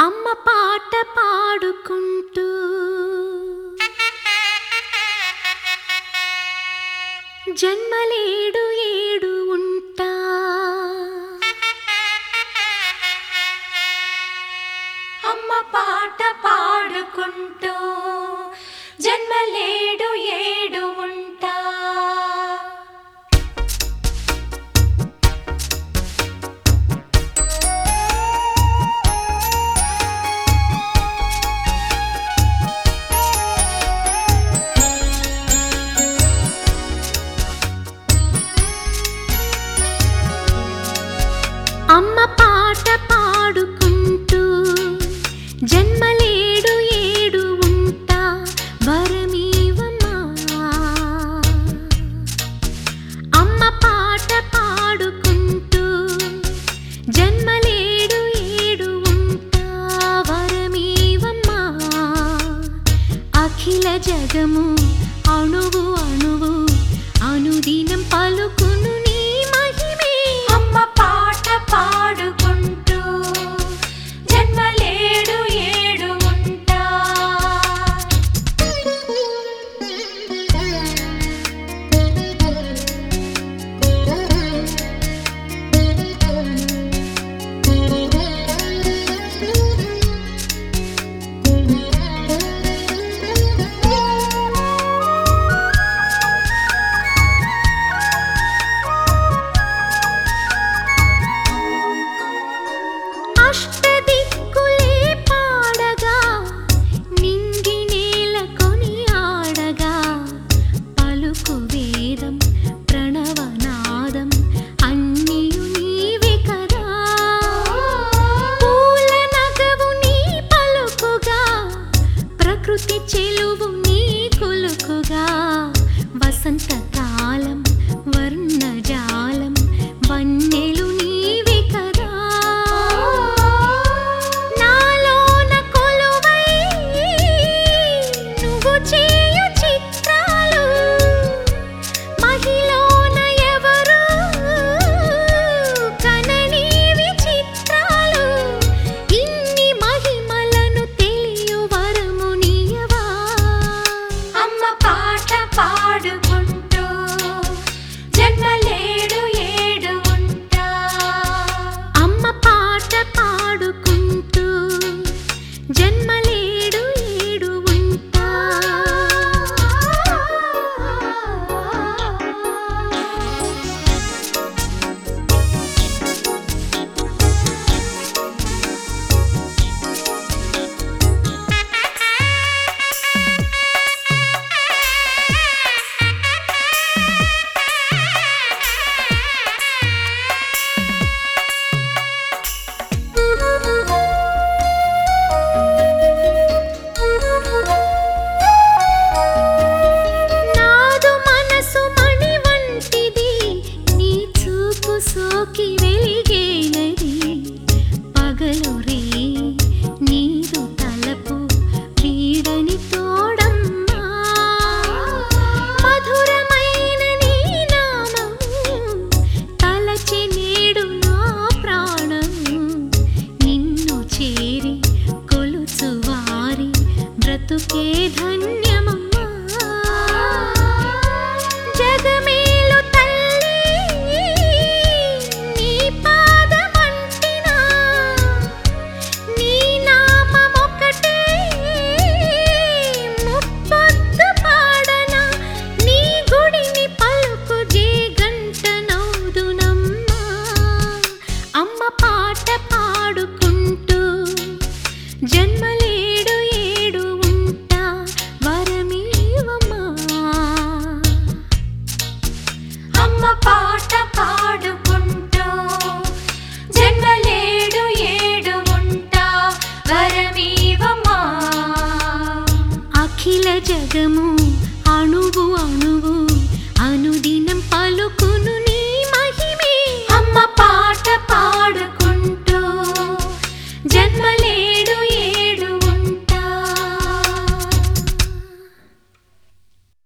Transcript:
అమ్మ పాట పాడుకుంటూ జన్మలేడు ఏడు ఉంటా. అమ్మ పాట పాడుకుంటూ జన్మలేడు ఏడు ఉంటా. అమ్మ పాట పాడుకుంటూ జన్మలేడు ఏడు ఉంటా వరమీవమ్మా. అమ్మ పాట పాడుకుంటూ జన్మలేడు ఏడు ఉంటా వరమీవమ్మా. అఖిల జగము అణువు అణువు అనుదినం పలుకును నీ మహిమే. అమ్మ పాట పాడుకుంటూ జన్మలేడు ఏడు ఉంటా. అష్టదిక్కులే పాడగా నింగి నేల కొని ఆడగా పలుకు వేదం ప్రణవనాదం అన్నియు నీవే కదా. పూల నగవు నీ పలుకుగా ప్రకృతి చెలువు నీ కొలుకుగా. వసంతకాలం వర్ణజాలం వన్నెలు నీవే కదా. నాలోన కొలువై నువ్వు చేయు చిత్రాలు మహిలోన ఎవరు కననీవి చిత్రాలు. ఇన్ని మహిమలను తెలియు వరము నీయవా. అమ్మ పాట పాడుకుంటూ జన్మలేడు ఏడు ఉంటా. అమ్మ పాట పాడుకుంటూ జన్మలేడు ఏడు ఉంటా. నాదు మనసు మణి వంటిది నీ చూపు సోకి వెలిగేనది. పగలు రే నీదు తలపు వీడని తోడమ్మా. మధురమైన నీ నామము తలచి నేడు నా ప్రాణము. నిన్ను చేరి కొలుచు వారి బ్రతుకే ధన్యం.